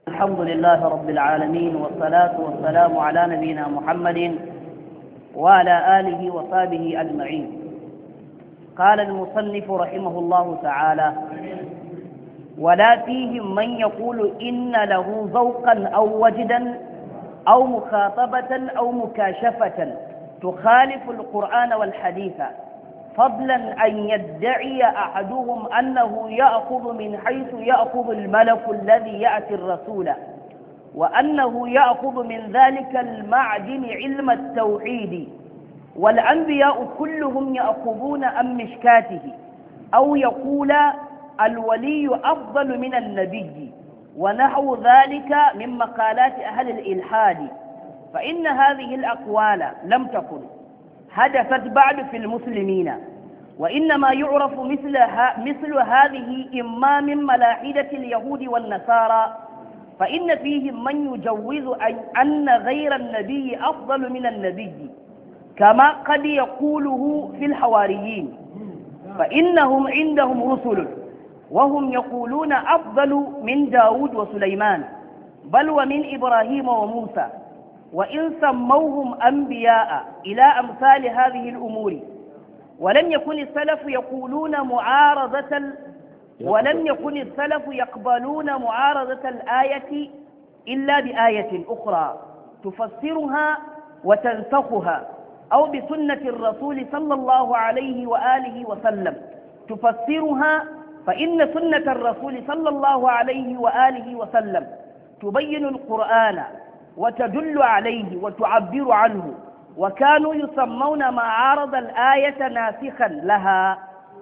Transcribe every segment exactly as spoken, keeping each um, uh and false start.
الحمد لله رب العالمين والصلاة والسلام على نبينا محمد وعلى آله وصحبه أجمعين. قال المصنف رحمه الله تعالى: ولا فيهم من يقول إن له ذوقا أو وجدا أو مخاطبة أو مكاشفة تخالف القرآن والحديث، فضلا أن يدعي أحدهم أنه يأخذ من حيث يأخذ الملك الذي يأتي الرسول، وأنه يأخذ من ذلك المعدن علم التوحيد، والأنبياء كلهم يأخذون عن مشكاته، أو يقول الولي أفضل من النبي، ونحو ذلك من مقالات أهل الإلحاد. فإن هذه الأقوال لم تكن حدثت بعد في المسلمين، وإنما يعرف مثل, مثل هذه إما من ملاحدة اليهود والنصارى، فإن فيهم من يجوز أن غير النبي أفضل من النبي، كما قد يقوله في الحواريين، فإنهم عندهم رسل وهم يقولون أفضل من داود وسليمان، بل ومن إبراهيم وموسى، وإن سموهم أنبياء إلى أمثال هذه الأمور. ولم يكن السلف يقولون معارضة ال... ولم يكن السلف يقبلون معارضة الآية إلا بآية أخرى تفسرها وتنسخها، أو بسنة الرسول صلى الله عليه وآله وسلم تفسرها، فإن سنة الرسول صلى الله عليه وآله وسلم تبين القرآن وتدل عليه وتعبر عنه، وكانوا يسمون ما عارض الآية ناسخا لها.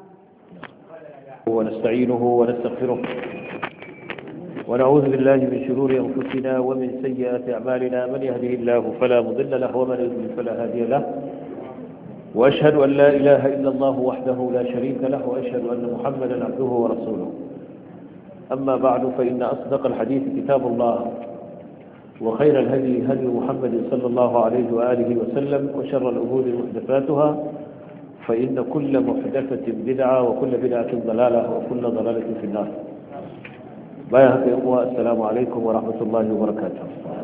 ونستعينه ونستغفره ونعوذ بالله من شرور أنفسنا ومن سيئات أعمالنا، من يهده الله فلا مضل له ومن يضلل فلا هادي له، وأشهد أن لا إله إلا الله وحده لا شريك له، وأشهد أن محمدا عبده ورسوله. أما بعد، فإن أصدق الحديث كتاب الله، وخير الهدي هدي محمد صلى الله عليه وآله وسلم، وشر الأمور محدثاتها، فإن كل محدثة بدعة وكل بدعة ضلالة وكل ضلالة في النار. بايعك يا أخوة، السلام عليكم ورحمة الله وبركاته.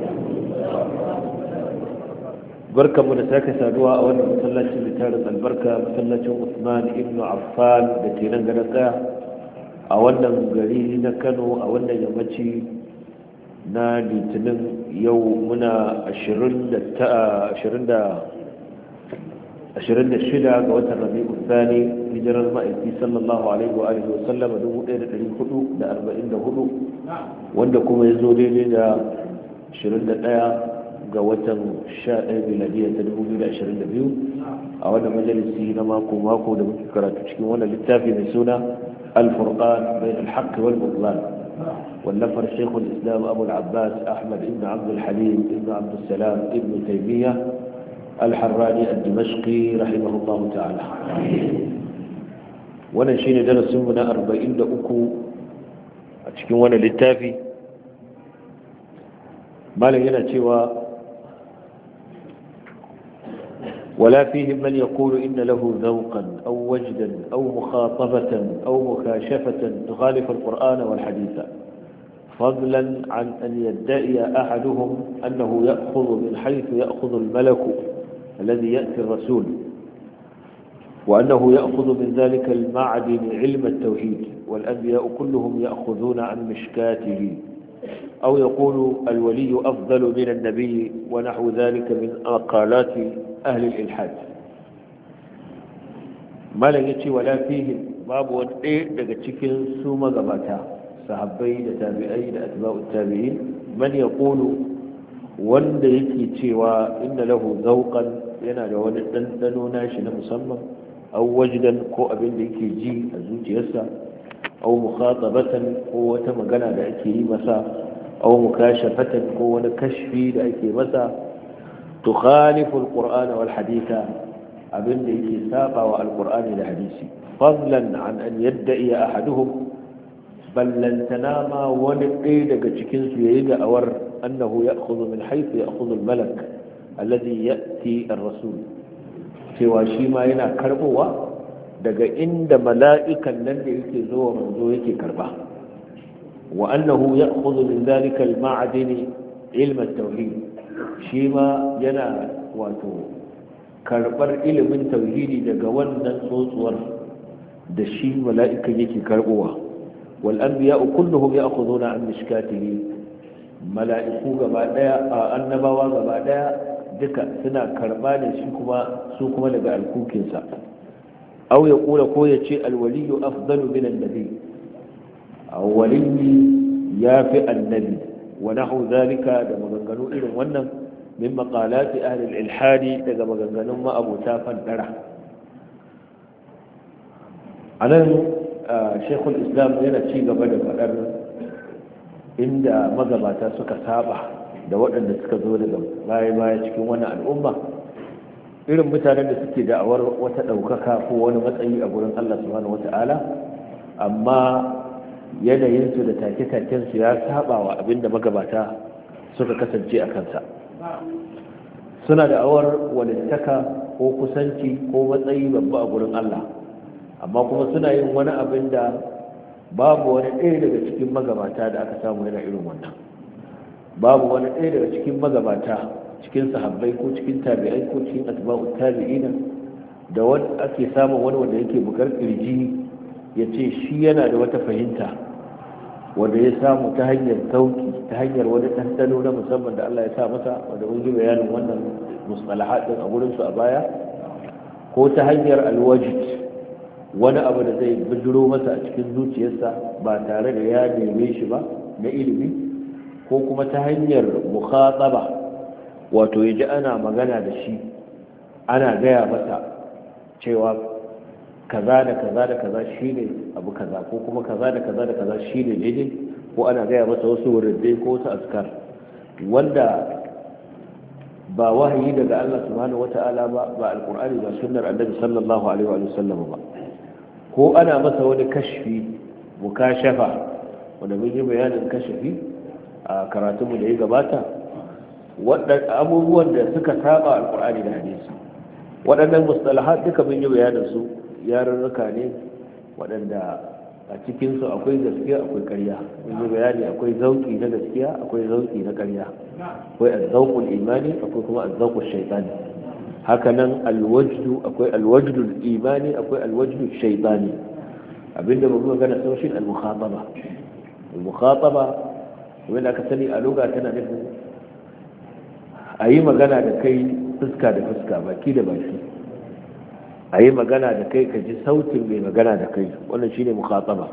بركة منساكة سادوها أولا مسلسل لتارة البركة، مسلسل عثمان ابن عفان بتينا قلقا أولا قليلنا كانوا أولا يمتي na litinin yau muna ashirin da shida ga watan rabi'u thani, hijirar ma'aiki sallallahu alaihi wa alihi wa sallama dubu ɗaya da ɗari hudu da arba'in da hudu, wanda kuma ya zo daidai da ashirin da ɗaya ga watan sha ɗaya miladiyya ta dubu biyu da ashirin da biyu, a wannan majalisi na mako mako da muke karatu cikin wannan littafi mai suna al-furqan bain al-haqq wal butlan, والنفر شيخ الإسلام أبو العباس أحمد بن عبد الحليم بن عبد السلام ابن تيمية الحراني الدمشقي رحمه الله تعالى. ونشين درس من أربعين دقو أتشكي وانا للتافي ما لنا سوى: ولا فيهم من يقول إن له ذوقا أو وجدا أو مخاطبة أو مكاشفة تخالف القرآن والحديث، فضلا عن أن يدعي أحدهم أنه يأخذ من حيث يأخذ الملك الذي يأتي الرسول، وأنه يأخذ من ذلك المعدن علم التوحيد، والأنبياء كلهم يأخذون عن مشكاته، أو يقول الولي أفضل من النبي، ونحو ذلك من مقالات أهل الإلحاد. ما لا يتي ولا فيهم باب وإيه لكتشكل سوما غباتا صحابي لتابعي لأتباع التابعين من يقول wanda yake cewa inna lahu zawqan, yana da wani dandano nashi na musamman, aw wajdan, ko abin da yake ji a zuciyarsa, aw mukhatabatan, ko wata magana da ake yi masa, aw mukashafatan, ko wani kashfi da ake masa, tukhalifu alqur'ana wal haditha, abin da yake saba wa alqur'ani da hadisi, fadlan an an yadda'i ahaduhum, ballantana ma wani ɗaya daga cikinsu ya yi da'awar annahu ya kuzo min haifu ya kuzo malak alladhi ya'ti ar-rasul, cewa shi ma yana karbowa daga inda mala'ikan nan da yake zo manzo yake karba. wa annahu ya'khudhu min dhalika al-ma'din ilm at-tauhid shi ma yana wato karbar ilimin tauhidi daga wannan tsotsuwar da shi mala'ikan yake karbowa wal anbiya'u kulluhum ya'khuduna an mishkatihi mala'iku gaba daya annabawa gaba daya duka suna karba da shi kuma su kuma daga alkukinsa aw ya kula ko ya ce alwaliyu afdalu min annabi aw waliyi yafi annabi wa nahu zalika da maganganu irin wannan min maqalati ahli al-ilhadi daga maganganun ma'abuta fandara anan shaykhul islam yana ci gaba da fadar inda magabata suka saba da waɗanda suka zo daga baya-baya cikin wannan al'umma irin mutanen da suke da'awar wata ɗaukaka ko wani matsayi a gurin Allah subhanahu wata'ala amma yanayinsu da take-takensu ya saba wa abinda magabata suka kasance a kansa suna da'awar walittaka ko kusanci ko matsayi babba a gurin Allah amma kuma suna yin wani abin da babu wani ɗaya daga cikin magabata da aka samu yana irin wannan babu wani ɗaya daga cikin magabata cikin sahabbai ko cikin tabi'ai ko cikin atba'ut tabi'ina da wani ake samun wani wanda yake bukar kirji ya ce shi yana da wata fahimta wanda ya samu ta hanyar sauki ta hanyar wani ɗanɗano na musamman da Allah ya sa masa wanda mun yi bayanin wannan mustalahat din a gurin su a baya ko ta hanyar alwajid wani abu da zai bijiro masa a cikin zuciyarsa ba tare da ya neme shi ba na ilimi ko kuma ta hanyar mukhataba wato ya ji ana magana da shi ana gaya masa cewa kaza da kaza da kaza shi ne abu kaza ko kuma kaza da kaza da kaza shi ne daidai ko ana gaya masa wasu wurdai ko wasu askar wanda ba wahayi daga Allah subhanahu wata'ala ba ba alqur'ani ba sunnar annabi sallallahu alaihi wa sallam ba ko ana masa wani kashfi mukashafa wanda mun yi bayanin kashfi a karatunmu da ya gabata waɗannan abubuwan da suka saba alkur'ani da hadisi waɗannan mustalahat duka mun yi bayanin su yarurruka ne waɗanda a cikinsu akwai gaskiya akwai ƙarya mun yi bayani akwai zauki na gaskiya akwai zauki na ƙarya akwai azzauqul imani akwai kuma azzauqul shaytani haka nan alwajdu akwai alwajdul imani akwai alwajdul shaytani abinda mun magana sau shi al-mukhataba al-mukhataba wanda aka sani a lugha tana nufin a yi magana da kai fuska da fuska baki da baki a yi magana da kai ka ji sautin mai magana da kai wannan shi ne mukhataba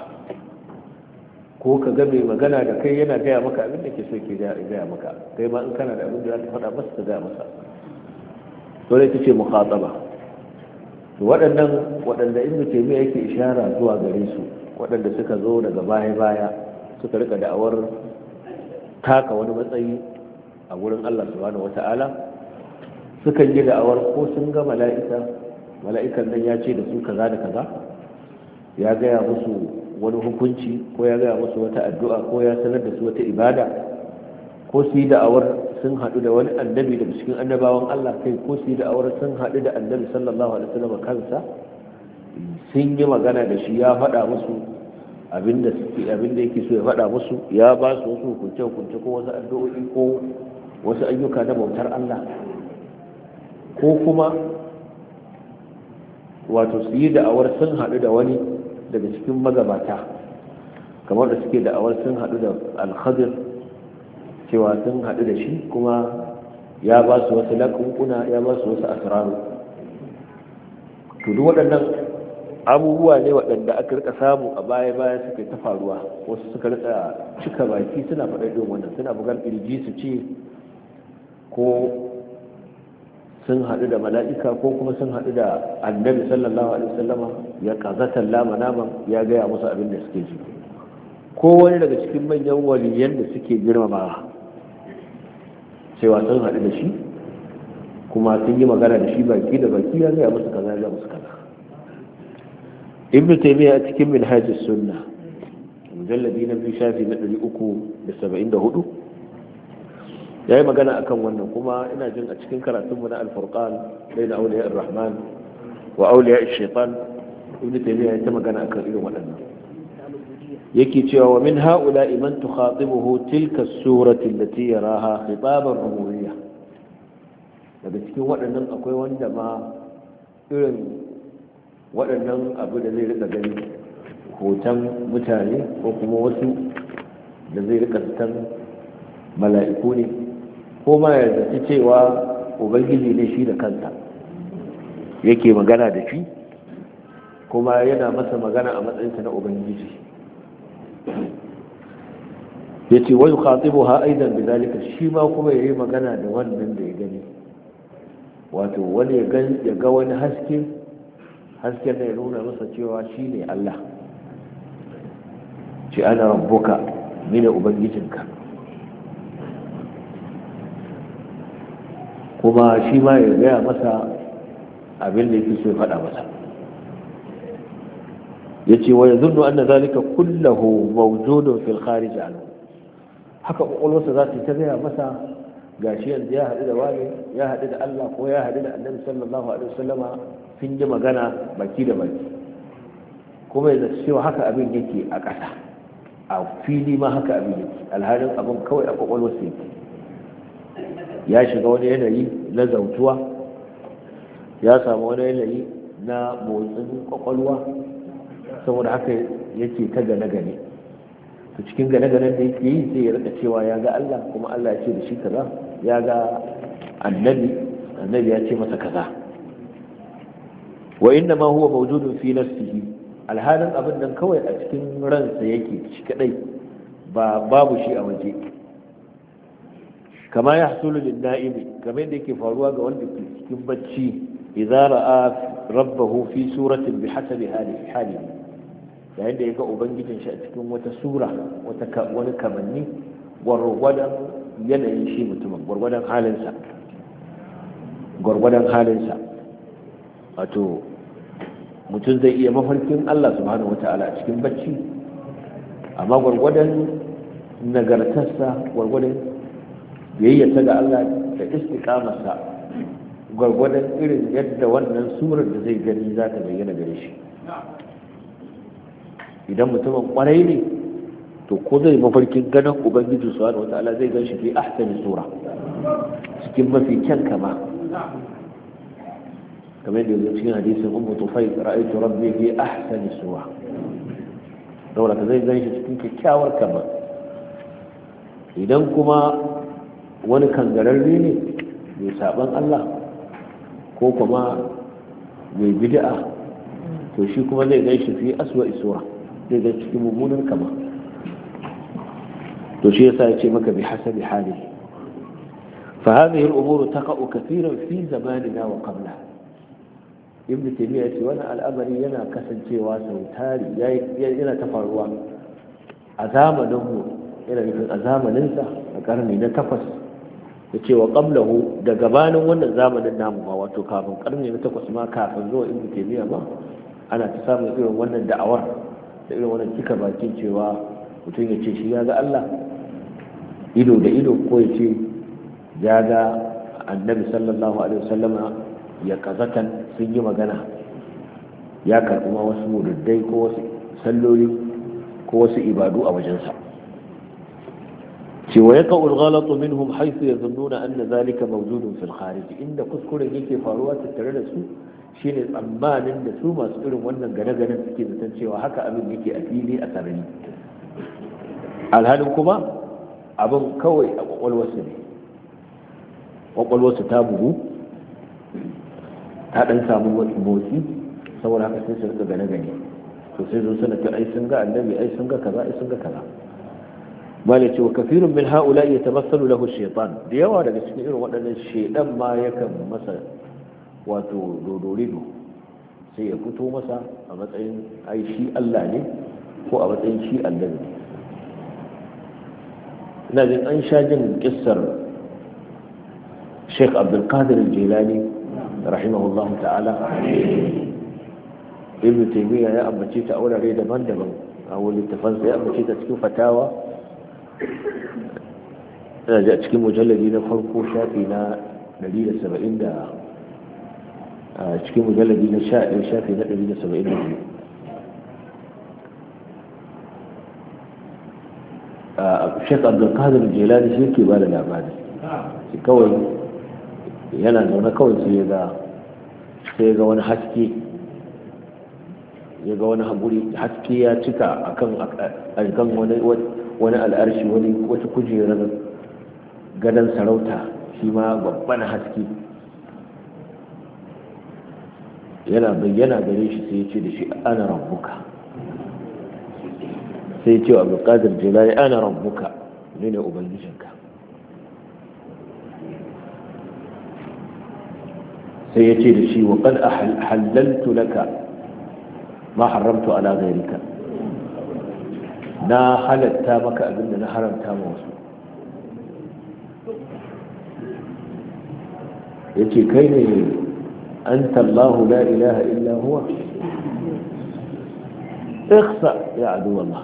ko ka ga mai magana da kai yana gaya maka abin da ke so ke gaya maka kai ma in kana da abin da za ta faɗa masa ta gaya masa to ne ta ce mukhataba to waɗannan waɗanda ibnu taymiya yake ishara zuwa gare su waɗanda suka zo daga baya-baya suka rika da'awar taka wani matsayi a wurin Allah subhanahu wata'ala sukan yi da'awar ko sun ga mala'ika mala'ikan nan ya ce da su kaza da kaza ya gaya musu wani hukunci ko ya gaya musu wata addu'a ko ya sanar da su wata ibada ko su yi da'awar sun haɗu da wani annabi daga cikin annabawan Allah kai ko su yi da'awar sun haɗu da annabi sallallahu alaihi wasallam kansa sun yi magana da shi ya faɗa musu abinda suke abinda yake so ya faɗa musu ya ba su wasu hukunce hukunce ko wasu addu'o'i ko wasu ayyuka na bautar Allah ko kuma wato su yi da'awar sun haɗu da wani daga cikin magabata kamar da suke da'awar sun haɗu da al-Khadir cewa sun haɗu da shi kuma ya ba su wasu laƙunƙuna ya ba su wasu asraru to duk waɗannan abubuwa ne waɗanda aka rika samu a baya-baya suka ta faruwa wasu suka rika cika baki suna faɗaɗin wannan suna bugar ƙirji su ce ko sun haɗu da mala'ika ko kuma sun haɗu da annabi sallallahu alaihi wasallama ya kazatan lama naman ya gaya musu abin da suke ji ko wani daga cikin manyan waliyan da suke girmama cewa sun haɗu da shi kuma sun yi magana da shi baki da baki ya gaya musu kaza ya musu kaza ibn taymiya a cikin minhajus sunna mujalladi na biyu shafi na ɗari uku da saba'in da hudu ya yi magana akan wannan kuma ina jin a cikin karatunmu na alfurqan bai na auliya ar-rahman wa auliya ash-shaytan ibn taymiya ya ta magana akan irin waɗannan yake cewa wa min ha'ula'i man tukhatibuhu tilka as-surati allati yaraha khitaban rububiyya. Daga cikin waɗannan akwai wanda ma irin waɗannan abu da zai rika gani hoton mutane ko kuma wasu da zai rika zaton mala'iku ne ko ma ya zaci cewa ubangiji ne shi da kansa yake magana da shi kuma yana masa magana a matsayinsa na ubangiji. ya ce wani khatibu ha aidan da zalika shi ma kuma ya yi magana da wannan da ya gani, wato wani ya ga wani haske hasken da ya nuna masa cewa shi ne Allah, ce ana rabbuka ni ne ubangijinka, kuma shi ma ya gaya masa abin da yake so ya faɗa masa. ya ce wa ya zunnu an na zalika kullahu mawjudun fil kharij anhu, haka ƙwaƙwalwarsa za ta gaya masa gashi yanzu ya haɗu da wani, ya haɗu da Allah ko ya haɗu da annabi sallallahu alaihi wasallama sun yi magana baki da baki, kuma ya zaci cewa haka abin yake a ƙasa, a fili ma haka abin yake, alhalin abin kawai a ƙwaƙwalwarsa yake. ya shiga wani yanayi na zautuwa, ya samu wani yanayi na motsin ƙwaƙwalwa, saboda haka yake ta gane-gane. to cikin gane-ganen da yake yi sai ya rika cewa ya ga Allah, kuma Allah ya ce da shi kaza, ya ga annabi, annabi ya ce masa kaza. wa inna ma huwa mawjudun fi nafsihi, alhalin abin nan kawai a cikin ransa yake shi kadai, ba babu shi a waje. kama ya hasulu lin na'imi, kamar yadda yake faruwa ga wanda ke cikin bacci, idza ra'a rabbahu fi suratin bihasabi halihi halihi, yayin da ya ga ubangijin shi a cikin wata sura, wani kamanni gwargwadon yanayin shi mutumin, gwargwadon halinsa gwargwadon halinsa wato mutum zai iya mafarkin Allah subhanahu wata'ala a cikin bacci, amma gwargwadon nagartarsa, gwargwadon biyayyarsa ga Allah da istiqamarsa, gwargwadon irin yadda wannan surar da zai gani za ta bayyana gare shi. idan mutumin kwarai ne to ko zai mafarkin ganin ubangiji subhanahu wata'ala zai gan shi fi ahsani sura, cikin mafi kyan kama, kamar yadda yanzu cikin hadisin ummu tufayl ra'aytu rabbi fi ahsani sura, saboda ka zai gan shi cikin kyakkyawar kama. idan kuma wani kangararre ne mai saban Allah ko kuma mai bid'a, to shi kuma zai gan shi fi aswa'i sura, zai ga cikin mummunan kama. to shi yasa ya ce maka bi hasabi hali. fa hadhihi al-umur taqa'u kathiran fi zamanina wa qabla. ibn taymiyyah ce wannan al'amari yana kasancewa sautari, yana ta faruwa a zamanin mu, yana nufin a zamanin sa a karni na takwas, ya ce wa qablahu, da gabanin wannan zamanin namu ma, wato kafin karni na takwas ma, kafin zuwa ibn taymiyyah ma ana ta samun irin wannan da'awar da irin wannan cika bakin cewa mutum ya ce shi ya ga Allah ido da ido, ko ya ce ya ga annabi sallallahu alaihi wasallama ya kazatan sun yi magana, ya karɓi ma wasu mududdai ko wasu salloli ko wasu ibadu a wajensa. cewa ya ka'ul ghalatu minhum haythu yazunnuna anna zalika mawjudun fil kharij, inda kuskuren yake faruwa tattare da su shine tsammanin da su masu irin wannan gane-ganen suke zaton cewa haka abin yake a fili a sarari, alhalin kuma abin kawai a kwakwalwarsu ne, kwakwalwarsu ta bugu, ta dan samu motsi, saboda haka sai su rika gane-gane, to sai zo suna ta ai sun ga annabi, ai sun ga kaza, ai sun ga kaza. bala cewa kafirun min ha'ula ya tamassalu lahu shaytan, da yawa daga cikin irin waɗannan shaydan ma yakan masa wato dodorido, sai ya fito masa a matsayin ai shi Allah ne ko a matsayin shi Allah ne. ina jin an sha jin kissar Sheikh Abdul Qadir Al-Jilani rahimahullah ta'ala, Ibn Taymiyyah ya ambace ta a wurare daban-daban a wani littafansa, ya ambace ta cikin fatawa, ina ji a cikin mujalladi na farko shafi na ɗari da saba'in da a cikin mujalladi na shafi na ɗari da saba'in da biyu Sheikh Abdul Qadir Jilani shi ke ba da labari shi kawai yana zaune kawai sai ya ga sai ga wani haske ya ga wani haguri haske ya cika akan akan wani wani al'arshi wani wata kujerar gadon sarauta shi ma babban haske yana bayyana gare shi sai ya ce da shi ana rabbuka sai ya ce wa abdulkadir jilani ana rabbuka ne ne ubangijinka sai ya ce da shi wa qad halaltu laka ma haramtu ala ghayrika na halatta maka abinda na haramta ma wasu yace kai ne anta Allah la ilaha illa huwa ikhsa ya adu Allah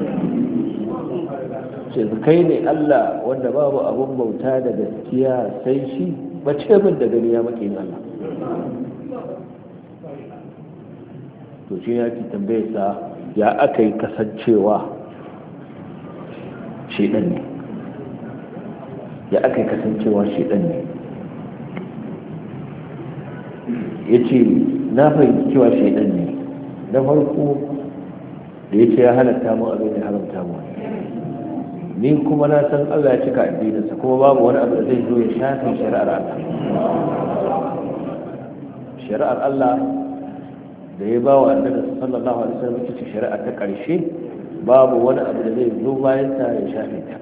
ce kai ne Allah wanda babu abun bauta da gaskiya sai shi bace min da gani ya maki Allah to shi ya ki tambaye sa ya akai kasancewa shedan ne ya akai kasancewa shedan ne ya ce na fahimci cewa shaidan ne na farko da ya ce ya halatta mu abin da haramta mu ni kuma na san Allah ya cika addininsa kuma babu wani abu da zai zo ya shafe shari'ar Allah shari'ar Allah da ya ba wa annabi sallallahu alaihi wasallam ita ce shari'a ta ƙarshe babu wani abu da zai zo bayan ta ya shafe ta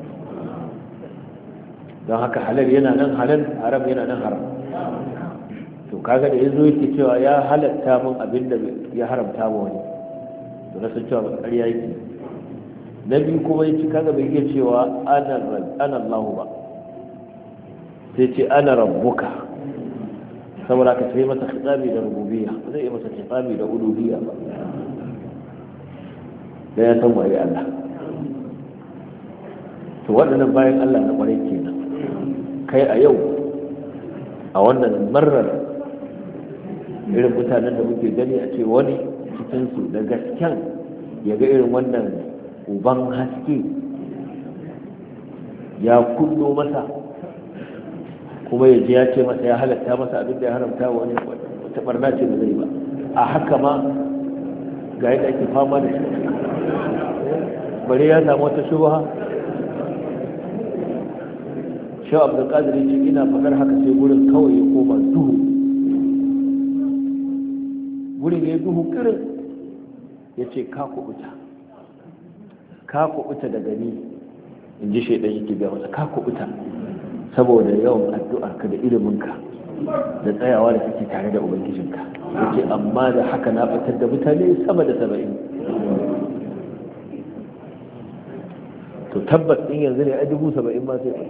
don haka halal yana nan halal haram yana nan haram to kaga da yazo yake cewa ya halatta mun abin da ya haramta mu wani to na san cewa ƙarya yake na biyu kuma yace kaga bai iya cewa ana ana Allah ba sai ce ana rabbuka saboda ka sai masa khitabi da rububiyya zai yi masa khitabi da uluhiyya ba da ya san waye Allah to waɗannan bayan Allah na ƙwarai kenan kai a yau a wannan marar irin mutanen da muke gani a ce wani cikinsu da gasken ya ga irin wannan uban haske ya kullo masa kuma ya ji ya ce masa ya halatta masa abin da ya haramta wani wata barna ce da zai ba a haka ma ga yadda ake fama da shi bare ya samu wata shubha shi abdulkadir ya ce ina faɗar haka sai gurin kawai ya koma duhu wurin ya duhu kirin ya ce ka kuɓuta ka kuɓuta da gani in ji shaidan yake biya masa ka kuɓuta saboda yawan addu'arka da iliminka da tsayawa da kake tare da ubangijinka yake amma da haka na fitar da mutane sama da saba'in to tabbas ɗin yanzu ne a dubu saba'in ma sai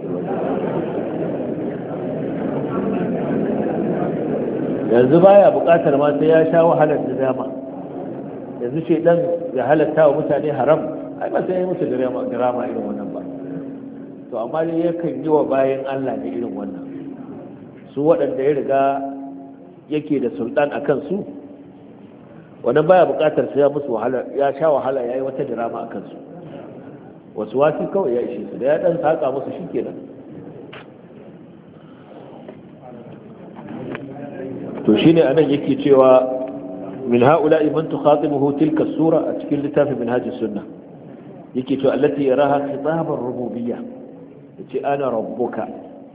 yanzu baya buƙatar ma sai ya sha wahalar da dama yanzu ce dan ya halatta wa mutane haram ai ba sai ya musu drama irin wannan ba to amma dai yakan yi wa bayan Allah ne irin wannan su waɗanda ya riga yake da sultan a kansu wannan baya buƙatar sai ya musu wahala ya sha wahala ya yi wata drama a kansu wasu wasi kawai ya ishe su da ya ɗan saƙa musu shi kenan to shine anan yake cewa min haula'i man tukhatibuhu tilka sura a cikin littafin minhaj as-sunnah yake cewa allati yaraha khitab ar-rububiyyah yace ana rabbuka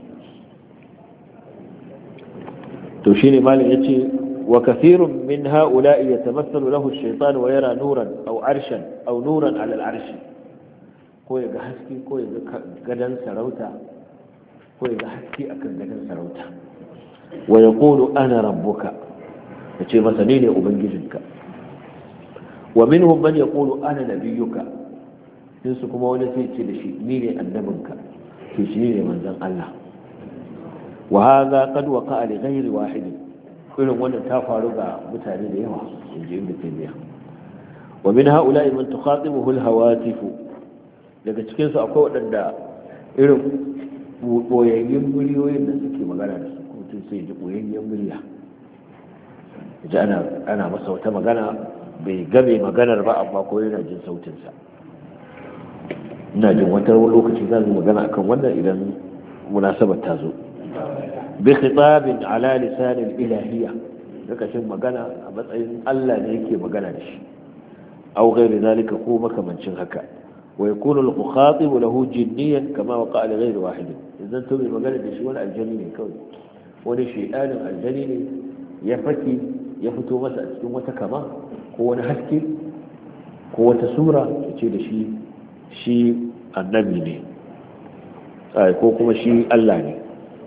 to shine malin yace wa kathirun min haula'i yatamathalu lahu ash-shaytan wa yara nuran aw arshan aw nuran 'ala al-arsh ko yaga haske ko yaga gadan sarauta ko yaga haske akan gadan sarauta wa yaqulu ana rabbuka yace masa ni ne ubangijinka wa minhum man yaqulu ana nabiyyuka sai su kuma wani sai ce da shi ni ne annabinka to shi ne manzon Allah wa hadha qad waqa'a li ghayri wahid irin wannan ta faru ga mutane da yawa inji ibn Taymiyyah wa min ha'ula'i man tukhatibuhu al-hawatif daga cikin su akwai wadanda irin boyayyen muryoyin da suke magana da su mutum sai ji boyayyen murya ji ana ana masa wata magana bai game maganar ba amma ko yana jin sautinsa ina jin wata lokaci za mu magana akan wannan idan munasabar ta zo bi khitabin ala lisan al-ilahiyya lokacin magana a matsayin Allah ne yake magana da shi aw ghayr zalika ko makamancin haka wa yakunu al-mukhatib lahu jinniyan kama waqa li ghayr wahid idan to mai magana da shi wani aljani ne kawai wani shaydanin aljani ne ya faki ya fito masa a cikin wata kama ko wani haske ko wata sura ya ce da shi shi annabi ne ko kuma shi Allah ne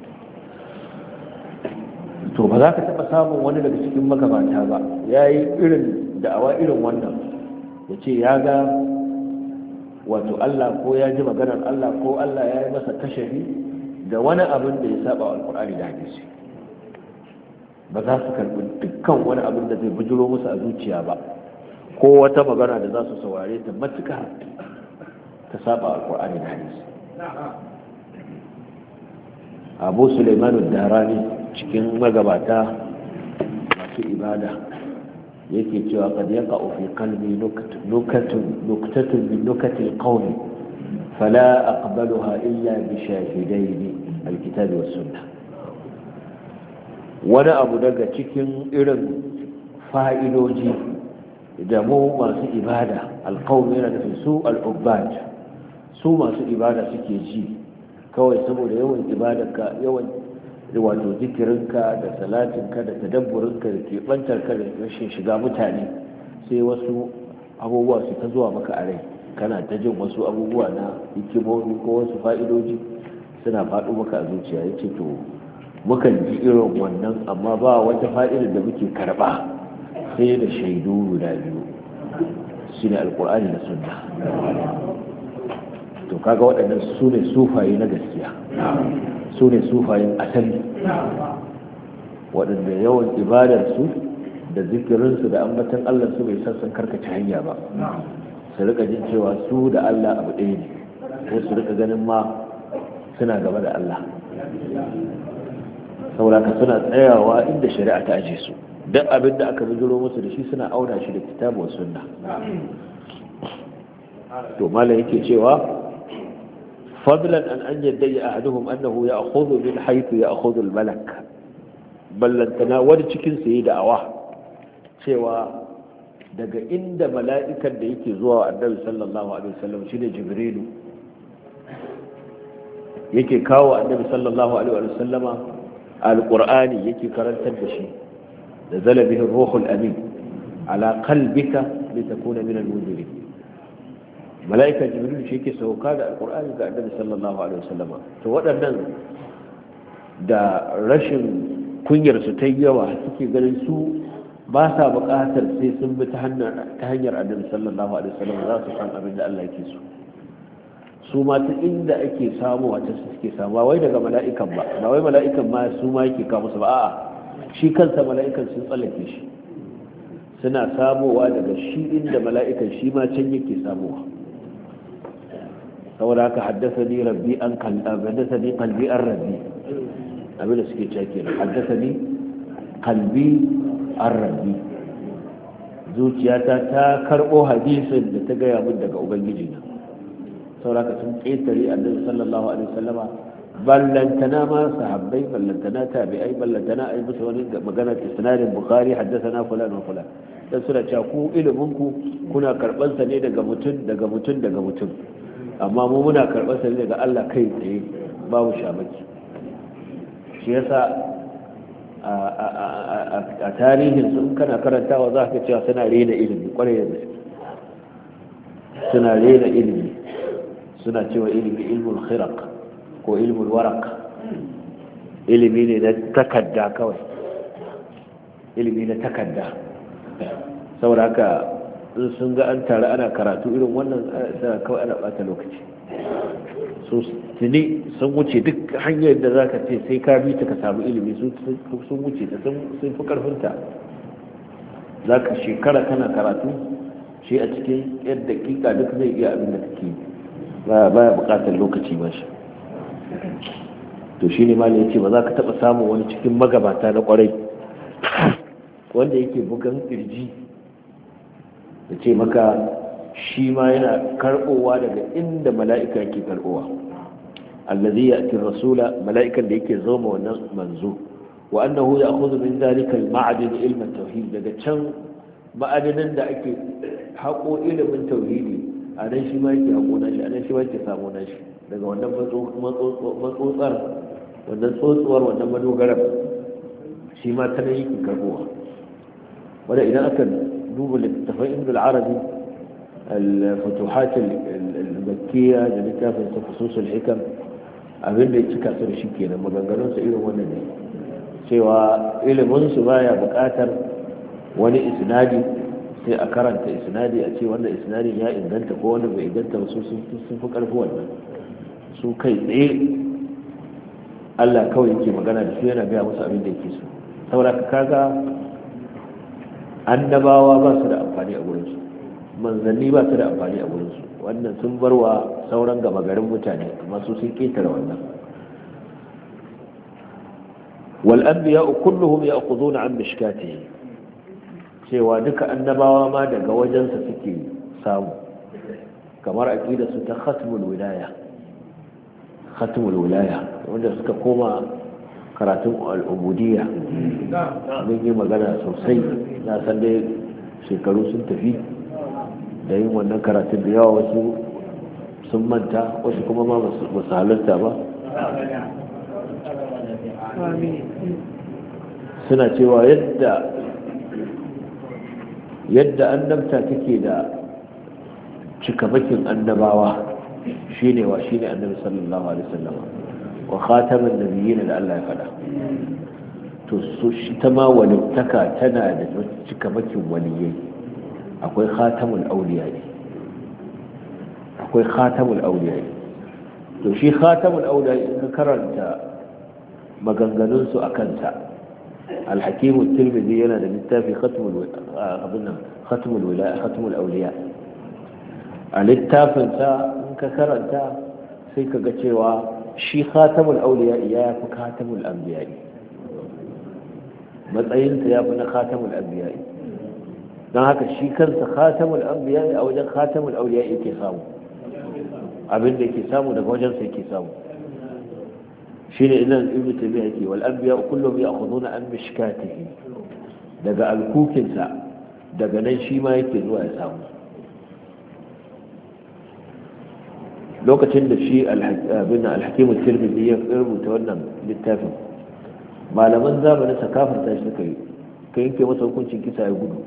to ba za ka taɓa samun wani daga cikin magabata ba ya yi irin da'awa irin wannan ya ce ya ga wato Allah ko ya ji maganar Allah ko Allah ya yi masa kashafi da wani abin da ya saba wa alkur'ani da hadisi ba za su karɓi dukkan wani abin da zai bujiro musu a zuciya ba ko wata magana da za su saurare ta matuka ta saba alkur'ani da hadisi abu suleimanu darani cikin magabata masu ibada yake cewa kad yaqa fi qalbi nukatun nuktatun min nukatil qawm fala aqbaluha illa bi shahidaini alkitabi was sunnah wani abu daga cikin irin fa'idoji da mu masu ibada alqawm yana nufin su al'ubbad su masu ibada suke ji kawai saboda yawan ibadarka yawan wato zikirinka da salatinka da tadabburinka da keɓantarka da rashin shiga mutane sai wasu abubuwa su ta zuwa maka a rai kana ta jin wasu abubuwa na hikimomi ko wasu fa'idoji suna faɗo maka a zuciya ya ce to mukan ji irin wannan amma ba wata fa'idar da muke karɓa sai da shaidu guda biyu shi ne alƙur'ani da sunna to kaga waɗannan su ne sufaye na gaskiya su ne sufayen asali waɗanda yawan ibadarsu da zikirinsu da ambatan Allah su bai san sun karkace hanya ba su rika jin cewa su da Allah abu ɗaya ne ko su rika ganin ma suna gaba da Allah sauraka suna tsayawa inda shari'a ta aje su duk abin da aka bijiro musu da shi suna auna shi da kitabu wa sunna to malam yake cewa فضلا عن أن يدعي أحدهم أنه يأخذ من حيث يأخذ الملك بل لن تناول cikin sai da'awa cewa daga inda mala'ikan da yake zuwa annabi sallallahu alaihi wasallam shine jibrilu yake kawo annabi sallallahu alaihi wasallama alqur'ani yake karantar da shi da zalabihi ruhul amin ala qalbika litakuna min al-munzirin mala'ika jibril shi yake sauka da alkur'ani ga annabi sallallahu alaihi wasallama to waɗannan da rashin kunyar su ta yawa suke ganin su ba sa buƙatar sai sun bi ta hanyar annabi sallallahu alaihi wasallama za su san abin da Allah yake so su ma ta inda ake samu wata su suke samu ba wai daga mala'ikan ba ba wai mala'ikan ma su ma yake kawo musu ba a'a shi kansa mala'ikan sun tsallake shi suna samowa daga shi inda mala'ikan shi ma can yake samowa saboda haka haddasani rabbi an haddasani qalbi an rabbi abin da suke cewa kenan haddasani qalbi an rabbi zuciyata ta karbo hadisin da ta gaya min daga ubangiji na saboda haka sun ƙetare annabi sallallahu alaihi wasallama ballantana ma sahabbai ballantana tabi'ai ballantana ai musu wani magana isnadin bukhari haddasana fulan wa fulan dan suna cewa ku ilimin ku kuna karban sa ne daga mutum daga mutum daga mutum amma mu muna karɓar sa daga Allah kai tsaye babu shamaki shi yasa a tarihin sun kana karantawa za ka cewa suna rena ilimi kwarai da gaske suna rena ilimi suna cewa ilimi ilmul khiraq ko ilmul waraq ilimi ne na takadda kawai ilimi na takadda saboda haka sun ga an tare ana karatu irin wannan kawai ana bata lokaci so tuni sun wuce duk hanyar da za ka ce sai ka bi ta ka samu ilimi sun wuce ta sun fi karfinta za ka shekara kana karatu shi a cikin yadda dakika duk zai iya abin da kake ba ya bukatar lokaci ba shi to shi ne mali ya ce ba za ka taɓa samun wani cikin magabata na kwarai wanda yake bugan kirji da ce maka shi ma yana karbowa daga inda mala'ika yake karbowa allazi ya'ti rasula mala'ikan da yake zo ma wannan manzo wa annahu ya'khudhu min dhalika al-ma'din ilm at-tauhid daga can ma'adanin da ake haƙo ilimin tauhidi a nan shi ma yake haƙo nashi a nan shi ma yake samu nashi daga wannan matsotsar wannan tsotsuwar wannan madogarar shi ma ta nan yake karbowa wanda idan aka duba littafin ibn al-arabi al-futuhat al-makkiyya da littafin fusus al-hikam abin da ya cika su da shi kenan maganganun sa irin wannan ne cewa ilimin su baya buƙatar wani isnadi sai a karanta isnadi a ce wannan isnadin ya inganta ko wanda bai inganta ba su sun fi karfi wannan su kai tsaye Allah kawai yake magana da su yana biya musu abin da yake so saboda kaga annabawa ba su da amfani a gurinsu manzanni ba su da amfani a gurinsu wannan sun bar wa sauran gama garin mutane amma su sun ketare wannan wal anbiya kulluhum ya'khuduna an mishkatihi cewa duka annabawa ma daga wajensa suke samu kamar aqida su ta khatmul wilaya khatmul wilaya wanda suka koma karatun al'ubudiyya mun yi magana sosai na san dai shekaru sun tafi da yin wannan karatun da yawa wasu sun manta wasu kuma ma ba su halarta ba suna cewa yadda yadda annabta take da cikamakin annabawa shine wa shine annabi sallallahu alaihi wasallam wa khatamin nabiyyin da Allah ya faɗa to su shi ta ma walittaka tana da cikamakin waliyai akwai khatamul awliya akwai khatamul awliya to shi khatamul awliya in ka karanta maganganun su akan ta al-hakim at-tirmidhi yana da littafi khatmul abunna khatmul wilaya khatmul awliya a littafin sa in ka karanta sai ka ga cewa shi khatamul awliya ya fi khatamul anbiya matsayinsa ya fi na khatamul anbiya don haka shi kansa khatamul anbiya a wajen khatamul awliya yake samu abin da yake samu daga wajen sa yake samu shine idan ibnu tabi'a yake wal anbiya kulluhum ya'khuduna an mishkatihi daga alkukin sa daga nan shi ma yake zuwa ya samu lokacin da shi abin al-hakim at-tirmidhi ya rubuta wannan littafin malaman zamanin sa kafirta shi suka yi kai yake masa hukuncin kisa ya gudu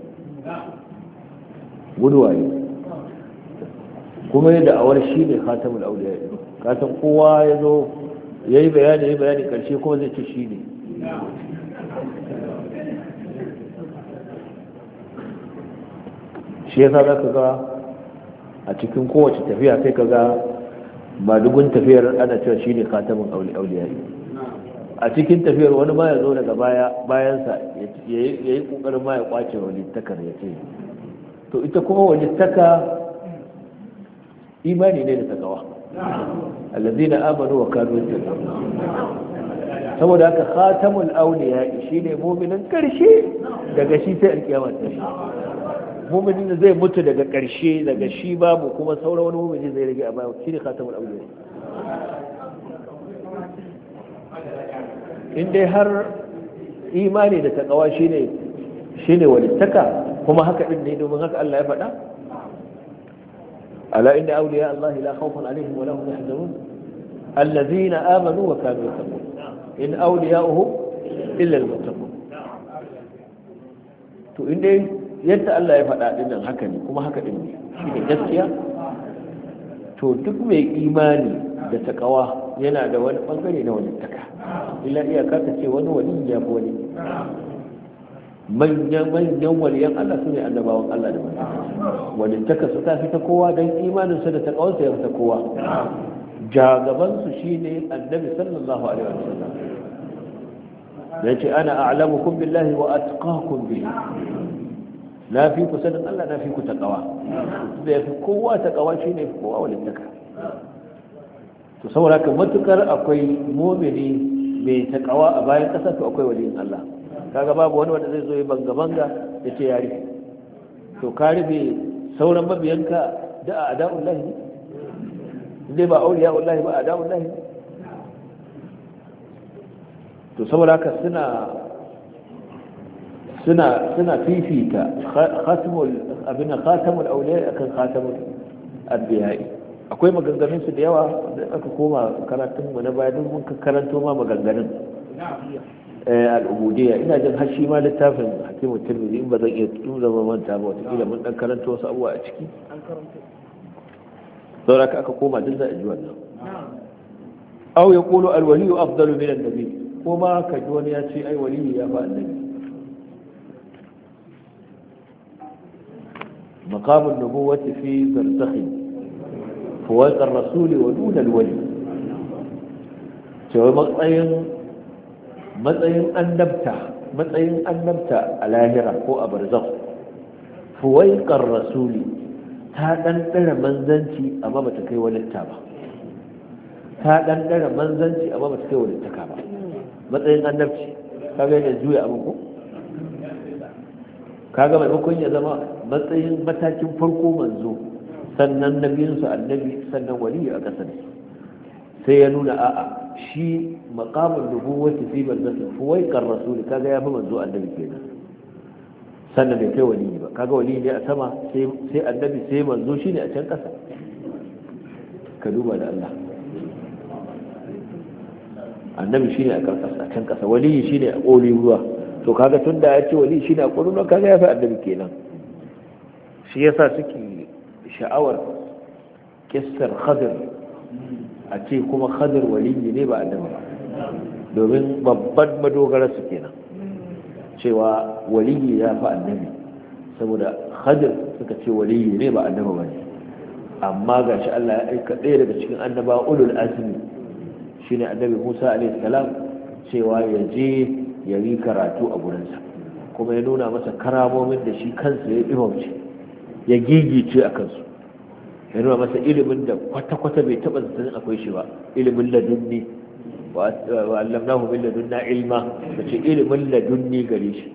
guduwaye kuma yadda awar shi ne khatamul awliya kasan kowa ya zo ya yi bayani ya bayani karshe kuma zai ce shi ne shi yasa za ka ga a cikin kowace tafiya sai ka ga madugun tafiyar ana cewa shi ne khatamun awliya a cikin tafiyar wani ma ya zo daga baya bayansa ya yi kokarin ma ya kwace walittakar ya ce to ita kuma walittaka imani ne da takawa allazina amanu wa kanu yattaqun saboda haka khatamul awliya shine mu'minin karshe daga shi sai alkiyama ta shi mu'minin da zai mutu daga karshe daga shi babu kuma sauran wani mu'mini zai rage a baya shine khatamul awliya in dai har imani da takawa shine shine walittaka kuma haka din ne domin haka Allah ya faɗa ala inna awliya Allah la khawfun alaihim wa lahum yahzanun alladhina amanu wa kanu yattaqun in awliya'uhu illa almuttaqun to in dai yadda Allah ya faɗa din nan haka ne kuma haka din ne shine gaskiya to duk mai imani da takawa yana da wani bangare na walittaka illa iyaka ta ce wani wali ya fi wani manyan manyan waliyan Allah su ne annabawan Allah da manzanni walittaka su ta fi ta kowa don imaninsa da takawarsa ya fi ta kowa jagabansu shi ne annabi sallallahu alaihi wa sallam ya ce ana a'lamukum billahi wa atqakum bihi na fi ku sanin Allah na fi ku takawa da ya fi kowa takawa shi ne kowa walittaka to saboda haka matukar akwai mumini mai takawa a bayan ƙasa to akwai waliyin Allah kaga babu wani wanda zai zo yi banga-banga ya ce ya rufe to ka rufe sauran mabiyanka da a da'un lahi dai ba auliya wallahi ba a da'un lahi to saboda haka suna suna suna fifita khatamul abin khatamul awliya akan khatamul anbiya akwai maganganun su da yawa da aka koma karatun mu na baya duk mun karanto ma maganganun eh al-ubudiyya ina jin har shi ma littafin Hakimu Tirmidhi in ba zan iya tura manta ba wata kila mun dan karanto wasu abubuwa a ciki an karanto saboda aka koma duk za a ji wannan aw yaqulu al-wali afdalu min an-nabi ko ma ka ji wani ya ce ai wali ya fa annabi مقام النبوة في برزخ فوق الرسول ودون الولي سوى مطعين مطعين النبتة مطعين النبتة الاهرة هو برزخ فوق الرسول تادن دره منزنci amma bata kai walitta ba tadan dare manzanci amma bata kai walittaka ba matsayin annabci kaga da juya abin ko kaga maimakon ya zama matsayin matakin farko manzo sannan nabiyinsu annabi sannan waliyu a ƙasar sai ya nuna a'a shi maqamul nubuwwati fi barzakhil fuwaiqar rasul kaga ya fi manzo annabi kenan sannan bai kai waliyu ba kaga waliyu ne a sama sai sai annabi sai manzo shine a can ƙasa ka duba da Allah annabi shine a ƙasa a can ƙasa waliyu shine a ƙoli ruwa to kaga tunda ya ce wali shine a ƙoli ruwa kaga ya fi annabi kenan shi yasa suke sha'awar kissar khadir a ce kuma khadir waliyi ne ba annabi ba domin babban madogara su kenan cewa waliyi ya fi annabi saboda khadir suka ce waliyi ne ba annabi ba ne amma ga shi Allah ya aika ɗaya daga cikin annaba ulul azmi shine annabi Musa alaihi salam cewa ya je ya yi karatu a gurinsa kuma ya nuna masa karamomin da shi kansa ya ɗimauce ya gigice a kansu ya nuna masa ilimin da kwata-kwata bai taɓa zaton akwai shi ba ilimin ladunni wa allamnahu min ladunna ilma da ce ilimin ladunni gare shi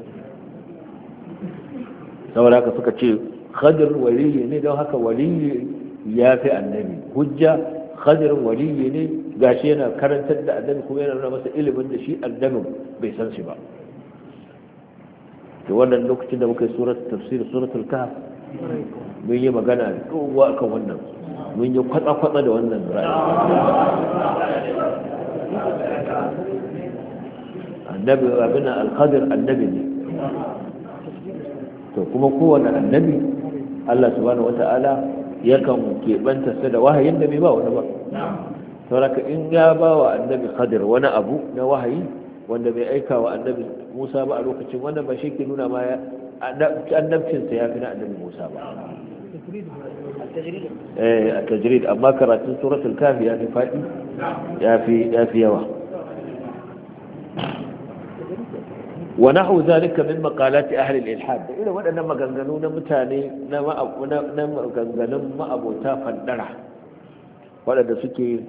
saboda haka suka ce khadir waliyi ne don haka waliyi ya fi annabi hujja khadir waliyi ne gashi yana karantar da annabi kuma yana nuna masa ilimin da shi annabin bai san shi ba to wannan lokacin da muka yi surat tafsir suratul kahf mun yi magana doguwa akan wannan mun yi kwatsa-kwatsa da wannan ra'ayi annabi abin al-khadir annabi ne to kuma kowane annabi Allah subhanahu wata'ala yakan keɓanta sa da wahayin da bai ba wani ba sauraka in ya ba wa annabi khadir wani abu na wahayi wanda bai aika wa annabi musa ba a lokacin wannan ba shi ke nuna ma annabcinsa ya fi na annabi musa ba a tajrid amma karatun suratul kafi ya fi faɗi ya fi yawa wa nahu zalika min maqalati ahli al-ilhad da irin waɗannan maganganu na mutane na maganganun ma'abota faddara waɗanda suke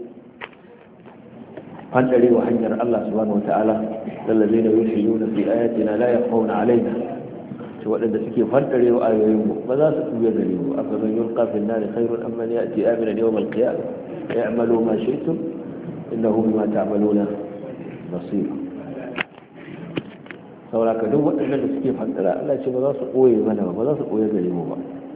fandare wa hanyar Allah subhanahu wa ta'ala lallazina yushiduna fi ayatina la yakhawna alaina to waɗanda suke fandare wa ayoyin mu ba za su tuya gare mu afa man yulqa fi an-nar khairun am man ya'ti aminan yawm al-qiyamah ya'malu ma shi'tum innahu bima ta'maluna basir sauraka duk waɗannan da suke fandara Allah ce ba za su koye mana ba ba za su koye gare mu ba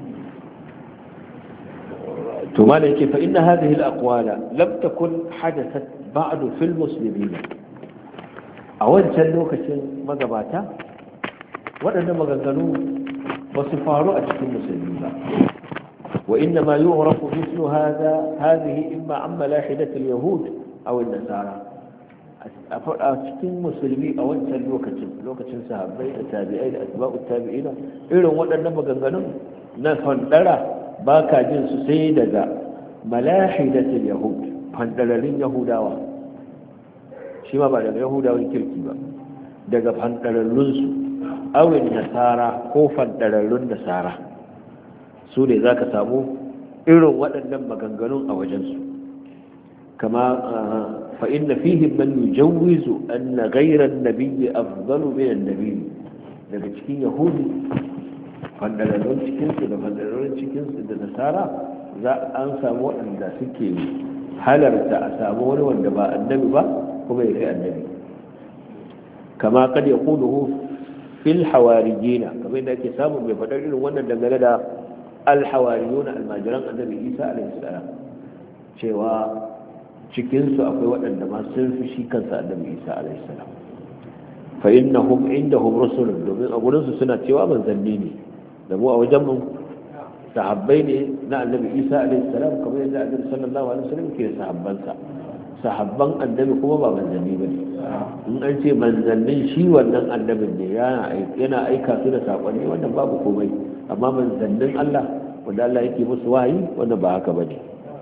to ma da yake fa inna hadhihi al-aqwala lam takun hadathat ba'du fil muslimin a wancan lokacin magabata waɗannan maganganu ba su faru a cikin musulmi ba wa inna ma yu'rafu mithlu hadha hadhihi imma an malahidat al-yahud aw an-nasara a faɗa cikin musulmi a wancan lokacin lokacin sahabbai da tabi'ai da asba'u tabi'ina irin waɗannan maganganun na fandara ba ka jin su sai daga malahidatul yahud fandararin yahudawa shi ma ba daga yahudawan kirki ba daga fandararrunsu awin nasara ko fandararrun nasara su ne za ka samu irin waɗannan maganganun a wajensu kama fa'in na fihim man yujawwizu an na gairan nabiyyi afdalu min annabi daga cikin yahudi fandalalun cikinsu da fandalalun cikinsu da nasara za an samu waɗanda suke halarta a samu wani wanda ba annabi ba kuma ya fi annabi kama kad ya kuduhu fil hawarijina kamar yadda ake samu mai faɗar irin wannan dangane da alhawariyuna almajiran annabi isa alaihi salam cewa cikinsu akwai waɗanda ma sun fi shi kansa annabi isa alaihi salam fa innahum indahum rusulun domin a gurinsu suna cewa manzanni ne da mu a wajen mu sahabbai ne na annabi isa alaihi salam kamar yadda annabi sallallahu alaihi wasallam ke sahabbansa sahabban annabi kuma ba manzanni bane in an ce manzannin shi wannan annabin ne yana aika su da sakonni wannan babu komai amma manzannin Allah wanda Allah yake musu wahayi wannan ba haka bane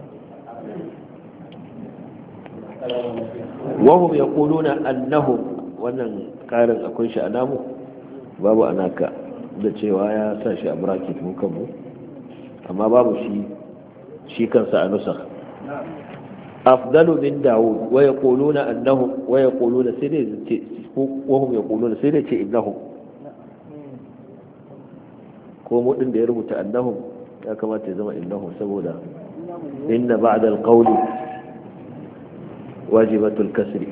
wahum yaquluna annahum wannan karin akwai shi a namu babu anaka da cewa ya sa shi a bracket mu kanmu amma babu shi shi kansa a nusa afdalu min daud wa yaquluna annahum wa yaquluna sai dai ce wahum yaquluna sai dai ce innahum ko mu din da ya rubuta annahum ya kamata ya zama innahum saboda inna ba'da al-qawli wajibatul kasri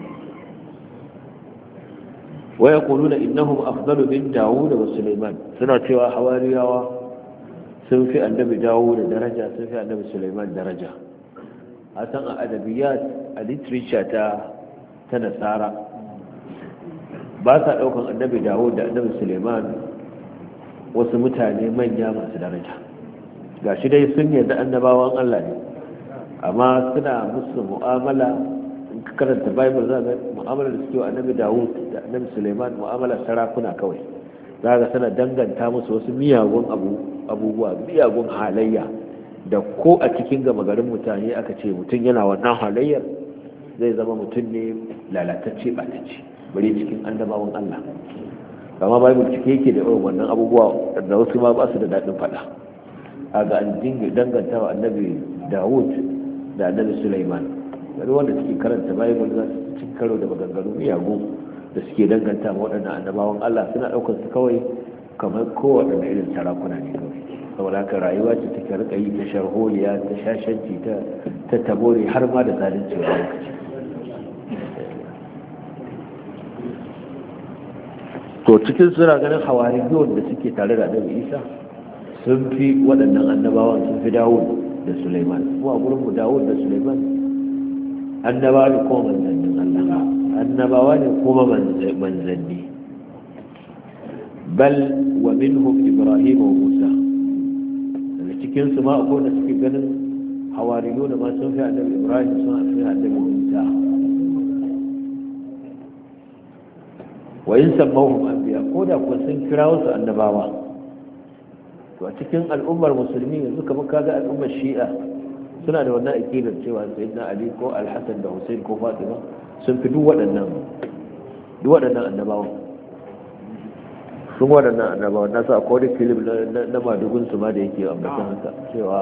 wa yaquluna innahum afdalu min daud wa sulaiman suna cewa hawariyawa sun fi annabi Dawud da daraja sun fi annabi Sulaiman daraja a san a adabiyat a literature ta ta nasara ba sa daukan annabi Dawud da annabi Sulaiman wasu mutane manya masu daraja gashi dai sun yarda annabawan Allah ne amma suna musu mu'amala in ka karanta Bible za ga mu'amalar da suke wa annabi Dawud da annabi Sulaiman mu'amalar sarakuna kawai za ga suna danganta musu wasu miyagun abu abubuwa miyagun halayya da ko a cikin gama garin mutane aka ce mutum yana wannan halayyar zai zama mutum ne lalatacce batacce bari cikin annabawan Allah amma bible cike yake da irin wannan abubuwa da wasu ma ba su da daɗin faɗa a ga an dinga danganta wa annabi Dawud da annabi Sulaiman wani wanda suke karanta bible za su cin karo da maganganu miyagun da suke danganta wa waɗannan annabawan Allah suna ɗaukar su kawai kamar kowaɗanne irin sarakuna ne kawai saboda haka rayuwa ce take rika yi ta sharholiya ta shashanci ta ta tabore har ma da zalunci a lokaci to cikin suna ganin hawariyon da suke tare da annabi Isa sun fi waɗannan annabawan sun fi Dawud da Sulaiman mu a gurin mu Dawud da Sulaiman annabawa ne kuma manzannin Allah annabawa ne kuma manzanni bal wa minhum Ibrahim wa Musa daga cikin su ma akwai da suke ganin hawariyuna ma sun fi annabi Ibrahim sun fi annabi Musa wa in sammahum anbiya ko da kun sun kira wasu annabawa to a cikin al'ummar musulmi yanzu kamar kaga al'ummar shi'a suna da wannan aqidar cewa sayyidina Ali ko Al-Hasan da Hussein ko Fatima sun fi duk waɗannan duk waɗannan annabawan sun waɗannan annabawan nasu akwai wani filim na madugun su ma da yake ambatan haka cewa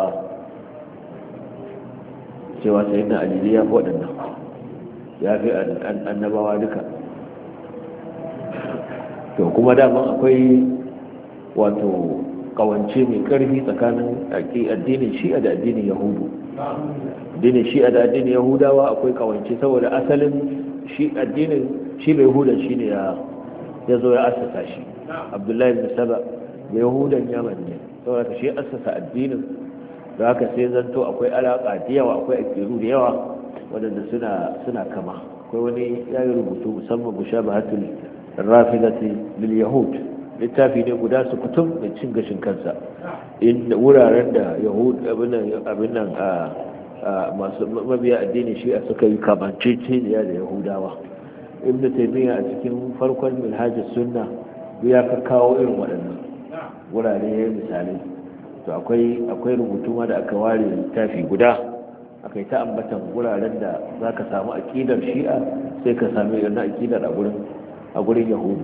cewa sayyidina Ali ya fi waɗannan ya fi annabawa duka to kuma daman akwai wato kawance mai karfi tsakanin addinin shi'a da addinin yahudu addinin shi'a da addinin yahudawa akwai kawance saboda asalin shi addinin shi bai yahudan shi ne ya zo ya assasa shi abdullahi bin saba bai yahudan yaman ne saboda shi assasa addinin da haka sai zanto akwai alaƙa da yawa akwai akiru da yawa waɗanda suna kama akwai wani ya yi rubutu musamman mushabahatul rafidati lil yahud littafi ne guda su kutum mai cin gashin kansa inda wuraren da yahud abin nan a masu mabiya addini shi a suka yi kamanceceniya da yahudawa ibn taymiya a cikin farkon minhajus sunna ya ka kawo irin waɗannan wurare ya misalai to akwai akwai rubutu ma da aka ware littafi guda akai ta ambatan wuraren da zaka samu aqidar shi'a sai ka sami irin aqidar a gurin a gurin yahudu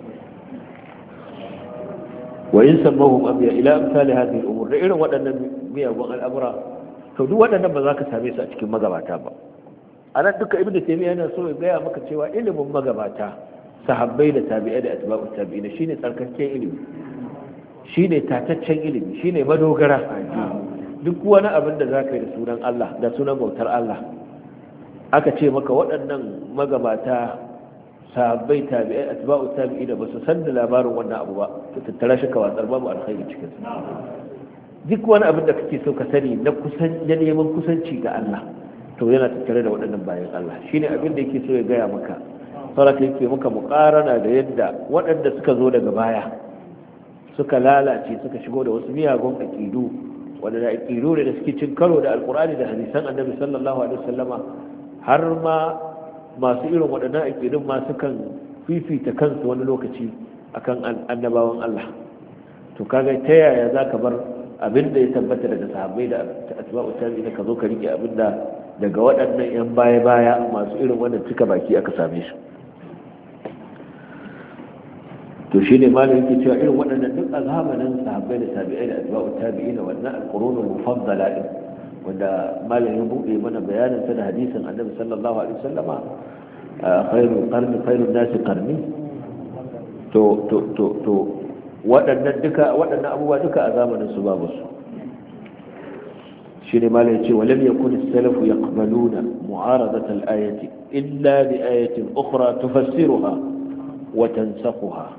wa in sammahum abiya ila amsali hadhihi al-umur da irin waɗannan miyagun al'amura to duk waɗannan ba za ka same su a cikin magabata ba anan duka ibnu taymiya yana so ya gaya maka cewa ilimin magabata sahabbai da tabi'ai da atba'u tabi'in shine tsarkake ilimi shine tataccen ilimi, shine madogara. Duk wani abin da zaka yi da sunan Allah da sunan bautar Allah aka ce maka waɗannan magabata sahabbai tabi'ai atba'u tabi'ina ba su san da labarin wannan abu ba to tattara shi ka watsar babu alkhairi cikin sa. Duk wani abin da kake so ka sani na kusan na neman kusanci ga Allah to yana tattare da waɗannan bayan Allah, shine abin da yake so ya gaya maka. Saboda yake maka muqarana da yadda waɗanda suka zo daga baya suka lalace suka shigo da wasu miyagun aqidu wanda da aqidu da suke cin karo da alqur'ani da hadisan annabi sallallahu alaihi wasallama, har ma masu irin waɗannan aƙidun ma sukan fifita kansu wani lokaci akan annabawan Allah. To kaga ta yaya za ka bar abin da ya tabbata daga sahabbai da atba'u tabi'in ka zo ka rike abin da daga waɗannan yan baya baya masu irin wannan cika baki aka same shi. To shine malamin yake cewa irin waɗannan duk a zamanin sahabbai da tabi'ai da atba'u tabi'in wannan al-qurunul mufaddala din wanda malam ya buɗe mana bayanin sa da hadisin annabi sallallahu alaihi wasallama khairul qarni khairun nasi qarni. to to to to waɗannan duka waɗannan abubuwa duka a zamanin su babu su. shine malam ya ce walam yakun as-salafu yaqbaluna mu'aradat al-ayati illa bi ayatin ukhra tufassiruha wa tansakhuha.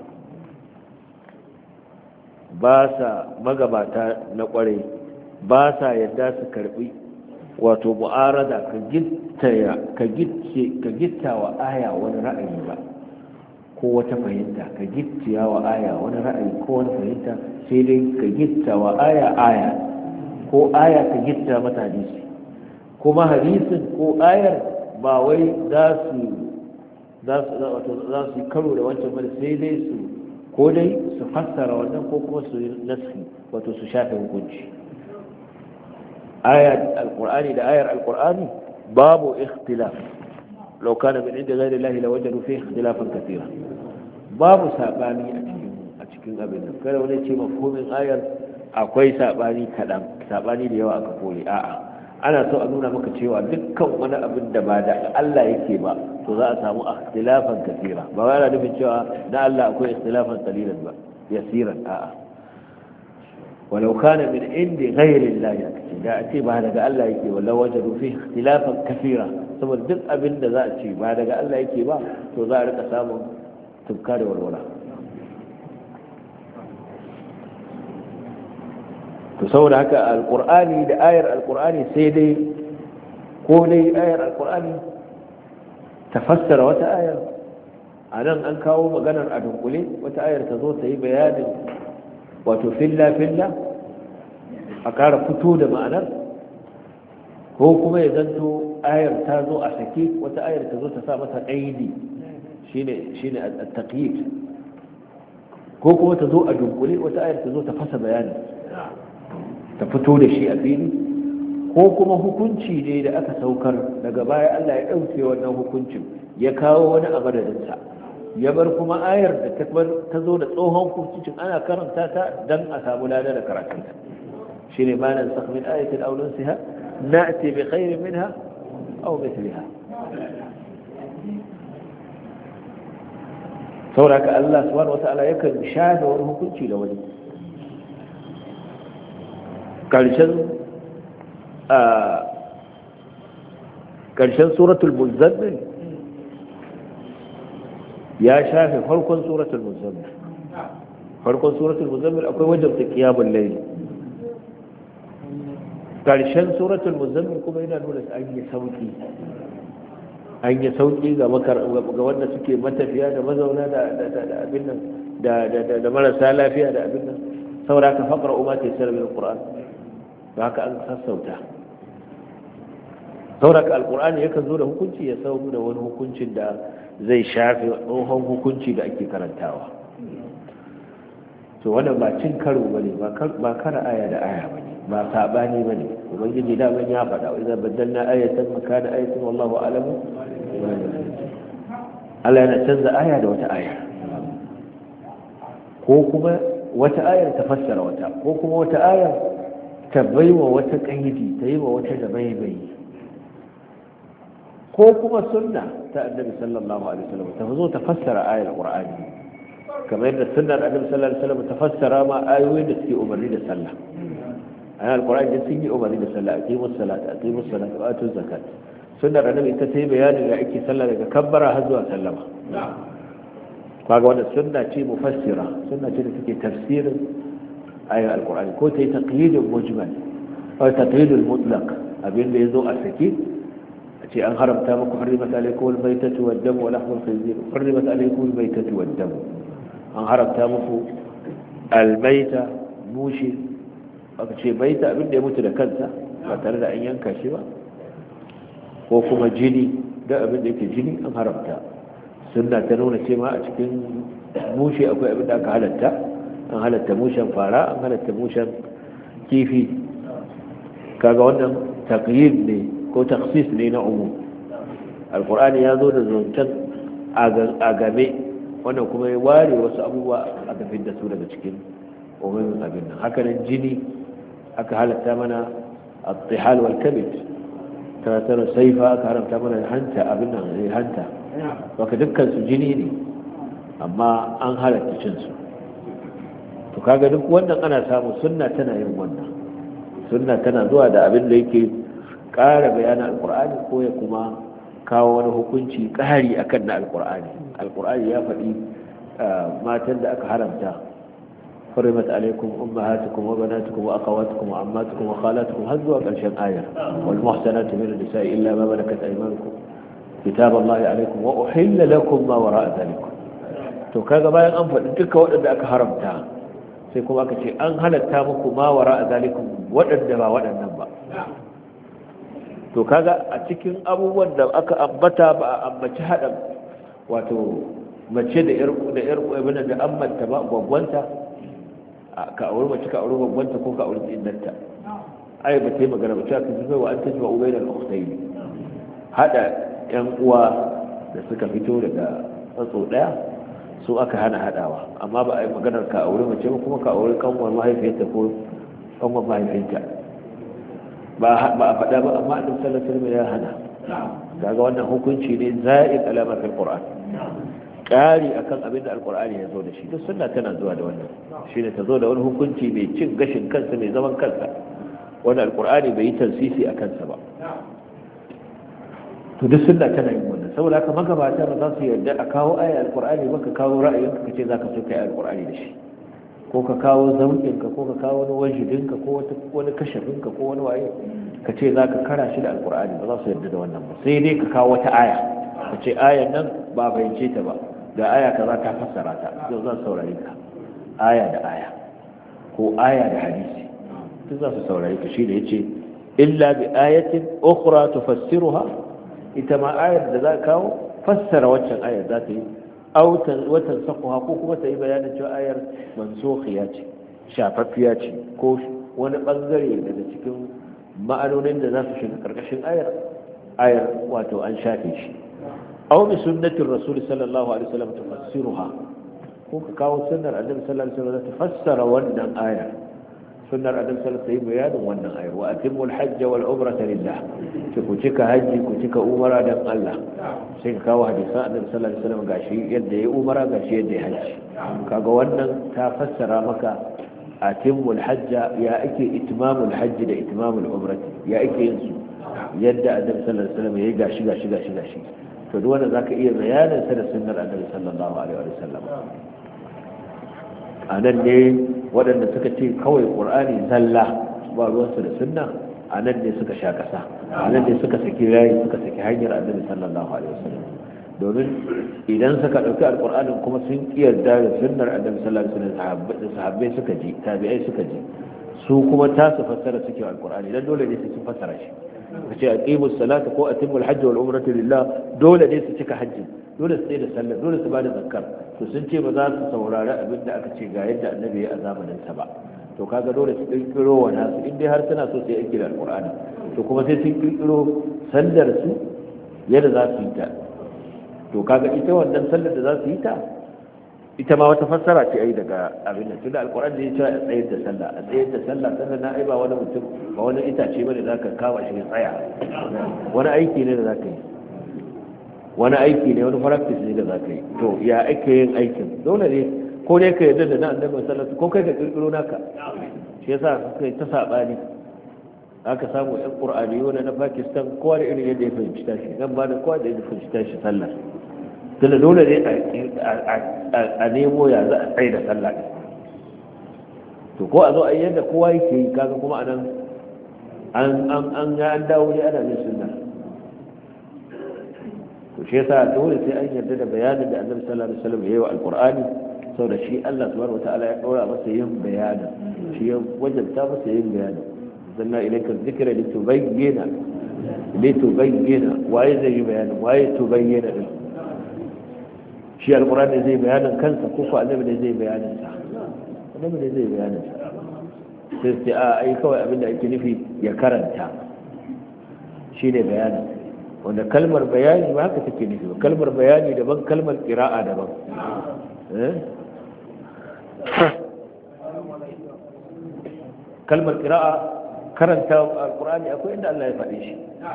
ba sa magabata na kwarai ba sa yadda su karbi wato mu'arada ka gittaya ka gitce ka gittawa aya wani ra'ayi ba ko wata fahimta ka gittawa aya wani ra'ayi ko wani fahimta, sai dai ka gittawa aya aya ko aya ka gitta mata hadisi, kuma hadisin ko ayar ba wai za su za su wato za su karo da wancan ba, sai dai su ko dai su fassara wannan ko kuma su naski wato su shafe hukunci. آية القرآن ده آية القرآن باب اختلاف لو كان من عند غير الله لوجدوا فيه اختلافا كثيرا. باب ساباني أتكين أتكين أبدا كان ونأتي مفهوم آية أقوي ساباني كلام ساباني ليوا أكفولي آآ أنا سألونا مكتشيوا دكا وانا أبدا بعد الله يكيبا تضاء سامو اختلافا كثيرا بوالا نبتشوا نا الله أكوي اختلافا قليلا يسيرا آآ ولو كان من عند غير الله يكفي da a ce ba daga Allah yake wala wajadu fi ikhtilafan kathira, saboda duk abin da za a ce ba daga Allah yake ba to za a rika samun tufka da warwara. to saboda haka alqur'ani da ayar alqur'ani sai dai ko dai ayar alqur'ani ta fassara wata ayar, anan an kawo maganar a dunkule, wata ayar ta zo ta yi bayanin wato filla filla a kara fito da ma'anar, ko kuma ya zanto ayar ta zo a sake, wata ayar ta zo ta sa mata ƙaidi shine shine at-taqyid, ko kuma ta zo a dunkule, wata ayar ta zo ta fasa bayani ta fito da shi a fili, ko kuma hukunci ne da aka saukar daga baya Allah ya ɗauke wannan hukuncin ya kawo wani a madadinsa, ya bar kuma ayar da ta zo da tsohon hukuncin ana karanta ta don a samu lada da karatunta. shi ne ma nan sakmin ayatin aulun siha na ce bi khairin minha au mithliha. sauraka Allah subhanahu wata'ala yakan shafe wani hukunci da wani. karshen karshen suratul muzammil ya shafe farkon suratul muzammil. farkon suratul muzammil akwai wajabta qiyamul layl, karshen suratul muzammil kuma yana nuna an yi sauki an yi sauki ga makar ga wanda suke matafiya da mazauna da da abin nan da da da marasa lafiya da abin nan, saboda ka faqra umma taysara bil qur'an, ba haka an sassauta. saboda ka alqur'ani yakan zo da hukunci ya sauko da wani hukuncin da zai shafe tsohon hukunci da ake karantawa. to wannan ba cin karo bane ba kara aya da aya bane ba sabani bane. ubangiji da ban ya faɗa wa idan baddalna ayatan makana ayatin wallahu a'lamu. Allah yana canza aya da wata aya, ko kuma wata ayar ta fassara wata, ko kuma wata ayar ta baiwa wata kaidi ta yi wa wata da baibai, ko kuma sunna ta annabi sallallahu alaihi wasallam ta zo ta fassara ayar qur'ani kamar yadda sunnar annabi sallallahu alaihi wasallam ta fassara ma ayoyin da suke umarni da sallah ayan alqur'ani da sun yi umarni da sallah aqimus salata aqimus salata wa atuz zakat sunnar annabi ita ta yi bayanin da ake sallah daga kabbara har zuwa sallama kaga wannan sunna ce mufassira sunna ce da take tafsirin ayan alqur'ani ko ta yi taqyidul mujmal ko taqyidul mutlaq abin da yazo a sake ce an haramta muku harrimat alaykum albaytatu wad-damu wa lahmul khinzir harrimat alaykum albaytatu wad-damu an haramta muku albayta mushi aka ce baita abin da ya mutu da kansa ba tare da an yanka shi ba ko kuma jini da abin da yake jini an haramta sunna ta nuna ce ma a cikin mushi akwai abin da aka halatta an halatta mushen fara an halatta mushen kifi kaga wannan taqyid ne ko taksis ne na umu alkur'ani ya zo da zancen a game wannan kuma ya ware wasu abubuwa a tafiyar da su daga cikin umumin abin nan hakanan jini aka halatta mana al-tihal wal kabid ta tara saifa aka haramta mana hanta abin nan zai hanta baka dukkan su jini ne amma an halatta cin su to kaga duk wannan ana samu sunna tana yin wannan sunna tana zuwa da abin da yake ƙara bayanin alƙur'ani ko ya kuma kawo wani hukunci ƙari akan na alƙur'ani alƙur'ani ya faɗi matan da aka haramta hurimat alaikum ummahatukum wa banatukum wa akhawatukum wa ammatukum wa khalatukum har zuwa ƙarshen ayar wal muhsanatu min an-nisa'i illa ma malakat aymanukum kitaballahi alaikum wa uhilla lakum ma wara'a dhalikum to kaga bayan an faɗi duka waɗanda aka haramta sai kuma aka ce an halatta muku ma wara'a dhalikum waɗanda ba waɗannan ba to kaga a cikin abubuwan da aka ambata ba a ambaci haɗa wato mace da yar da yar ibn da ammanta ba gwagwanta ka aure mace ka aure gwagwanta ko ka aure innanta ai ba sai magana ba ta kace wa an tajma ubaydal ukhtayn hada yan uwa da suka fito daga tsatso daya su aka hana hadawa amma ba ai maganar ka aure mace ba kuma ka aure kanwar mahaifiyarta ko kanwar mahaifinta ba a faɗa ba amma annabi sallallahu alaihi wasallam ya hana kaga wannan hukunci ne za'id alama fil qur'an kari akan abin da alqur'ani ya zo da shi duk sunna tana zuwa da wannan shine ta zo da wani hukunci mai cin gashin kansa mai zaman kansa wanda alqur'ani bai yi tansisi a kansa ba to duk sunna tana yin wannan saboda haka magabata ba za su yarda a kawo ayar alqur'ani ba ka kawo ra'ayinka kace zaka so kai alqur'ani da shi ko ka kawo zauƙinka ko ka kawo wani wajidinka ko wani kashafinka ko wani waye ka ce za ka kara shi da alkur'ani ba za su yarda da wannan ba sai dai ka kawo wata aya ka ce ayan nan ba fahimce ta ba ga aya ka za ta fassara ta yau za su saurari ka aya da aya ko aya da hadisi duk za su saurari ka shi da ya ce illa bi ayatin ukhra tufassiruha ita ma ayar da za ka kawo fassara waccan ayar za ta yi أو وتنسقها كوكما تأي بيانا جو آير منسوخيات شاففيات كوش وانا بنغري لذا تكون معنونين لذا سشن كركشن آير آير واتو أنشافيش أو بسنة الرسول صلى الله عليه وسلم تفسرها كوكا كاو سنة النبي صلى الله عليه وسلم تفسر وانا آير سنة النبي صلى الله عليه وسلم بيانا وانا آير وأتموا الحج والعمرة لله كوشك هجي كوشك أمرا دم الله sai ka kawo hadisan annabi sallallahu alaihi wasallam gashi yadda ya umara gashi yadda ya haji kaga wannan ta fassara maka atimul hajja ya ake itmamul hajji da itmamul umrati ya ake yin su yadda annabi sallallahu alaihi wasallam ya gashi gashi gashi gashi to duk wanda zaka iya bayanin sa da sunnar annabi sallallahu alaihi wasallam anan ne waɗanda suka ce kawai qur'ani zalla ba ruwansu da sunna a nan ne suka sha ƙasa a nan ne suka saki rayi suka saki hanyar annabi sallallahu alaihi wasallam domin idan suka ɗauki alƙur'anin kuma sun kiyarda da sunnar annabi sallallahu alaihi wasallam sahabbai suka ji tabi'ai suka ji su kuma ta su fassara suke alƙur'ani dan dole ne su sun fassara shi kace aqimus salata ko atimul hajj wal umrata lillah dole ne su cika hajji dole su tsaya da sallah dole su bada zakkar to sun ce ba za su saurari abin da aka ce ga yadda annabi ya a zamanin sa ba to kaga dole su kirkiro wa nasu in dai har suna so sai aiki da alqur'ani to kuma sai sun kirkiro sallar su yadda za su yi ta to kaga ita wannan sallar da za su yi ta ita ma wata fassara ce ai daga abin da tunda alqur'ani ya ce a tsayar da sallah a tsayar da sallah sannan na ai ba wani mutum ba wani itace bane zaka kawo shi ya tsaya wani aiki ne da zaka yi wani aiki ne wani practice ne da za ka yi to ya ake yin aikin dole ne ko ne ka yarda da na annabi sallallahu alaihi ko kai ka kirkiro naka shi yasa kai ta sabani aka samu yan qur'aniyo na Pakistan kowa da irin yadda ya fahimci tashi nan ba da kowa da yadda ya fahimci tashi sallah dole dole ne a nemo ya za a tsaye da sallah to ko a zo a yadda kowa yake yi kaga kuma anan an an an ga an dawo ne ana yin sunna to shi yasa dole sai an yarda da bayanin da Annabi sallallahu alaihi wasallam yayi wa alqur'ani saboda shi Allah subhanahu wataala ya daura masa yin bayani shi ya wajabta masa yin bayani zanna ilayka dhikra litubayyana litubayyana waye zai yi bayani waye tubayyana din shi alqur'ani zai bayanin kansa ko ko Annabi ne zai bayanin sa Annabi ne zai bayanin sa sai sai a ai kawai abinda ake nufi ya karanta shine bayanin wanda kalmar bayani ba haka take nufi ba kalmar bayani daban kalmar qira'a daban eh kalmar qira'a karanta alqur'ani akwai inda Allah ya faɗi shi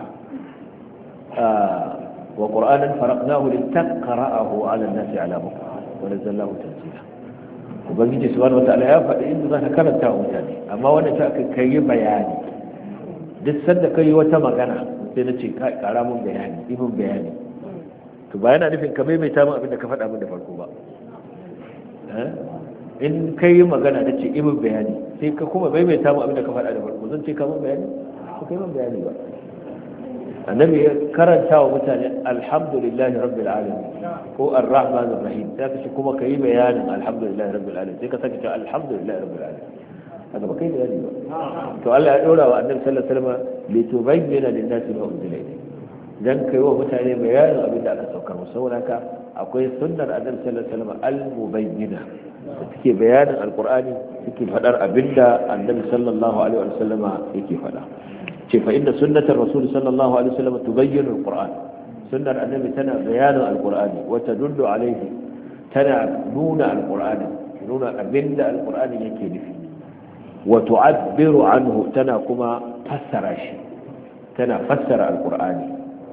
wa qur'anan faraqnahu litaqra'ahu 'ala an-nasi 'ala mukth wa nazzalnahu tanzila ubangiji subhanahu wataala ya faɗi inda zaka karanta wa mutane amma wannan ta kai bayani duk sanda kai wata magana sai na ce kara mun bayani ibin bayani to ba yana nufin ka maimaita min abin da ka faɗa min da farko ba in kai magana da ce ibin bayani sai ka kuma maimaita min abin da ka faɗa da farko zan ce ka mun bayani ko kai mun bayani ba annabi ya karanta wa mutane alhamdulillahi rabbil alamin ko arrahmanir rahim sai ka ce kuma kai bayanin alhamdulillahi rabbil alamin sai ka saka ce alhamdulillahi rabbil alamin haka ba kai bayani ba to Allah ya dora wa annabi sallallahu alaihi wasallam litubayyana lin-nasi ma unzila ilayhi dan kai wa mutane bayanin abin da aka saukar musu saboda haka akwai sunnar annabi sallallahu alaihi wasallam al-mubayyina da take bayanin alqur'ani take fadar abinda annabi sallallahu alaihi wasallam yake fada ce fa inda sunnatar rasul sallallahu alaihi wasallam tubayyinu alqur'an sunnar annabi tana bayanin alqur'ani wa tadullu alaihi tana nuna alqur'ani nuna abinda alqur'ani yake nufi wa tu'abbiru anhu tana kuma fassara shi tana fassara alqur'ani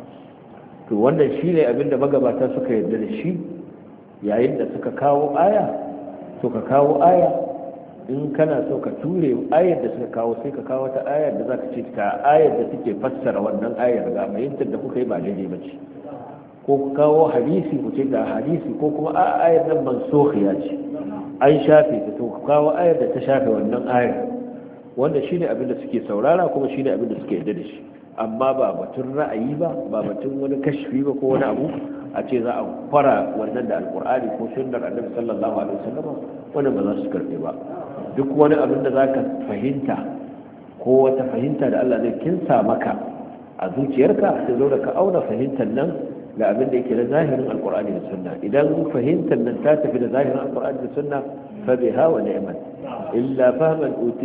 to wannan shine abinda magabata suka yarda da shi yayin da suka kawo aya to ka kawo aya in kana so ka ture ayar da suka kawo sai ka kawo ta ayar da zaka ce ka ayar da take fassara wannan ayar ga fahimtar da kuka yi ba daidai ba ce ko ku kawo hadisi ku ce ga hadisi ko kuma a ayar nan mansukhiya ce an shafe ta to ku kawo ayar da ta shafe wannan ayar wanda shine abin da suke saurara kuma shine abin da suke yarda da shi amma ba batun ra'ayi ba ba batun wani kashfi ba ko wani abu a ce za a fara wannan da alqur'ani ko sunnar annabi sallallahu alaihi wasallam wannan ba za su karbe ba duk wani abin da za ka fahimta ko wata fahimta da Allah zai kinsa maka a zuciyarka sai zo da ka auna fahimtar nan ga abin da yake da zahirin alkur'ani da sunna idan fahimtar nan ta tafi da zahirin alkur'ani da sunna fa biha wa ni'mat illa fahman uti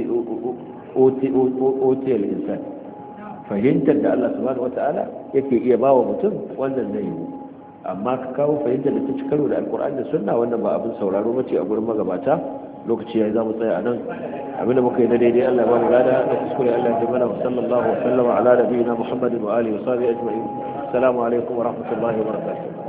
uti uti al-insan fahimtar da Allah subhanahu wata'ala yake iya bawa mutum wannan zai yi amma ka kawo fahimtar da ta ci karo da alkur'ani da sunna wannan ba abin sauraro bace a gurin magabata lokaci yayi zamu tsaya anan abinda muka yi na daidai Allah ya ba mu lada da kuskure Allah ya jimana sallallahu alaihi wa sallama ala nabiyina Muhammadin wa alihi wa sahbihi ajma'in assalamu alaikum wa rahmatullahi wa barakatuh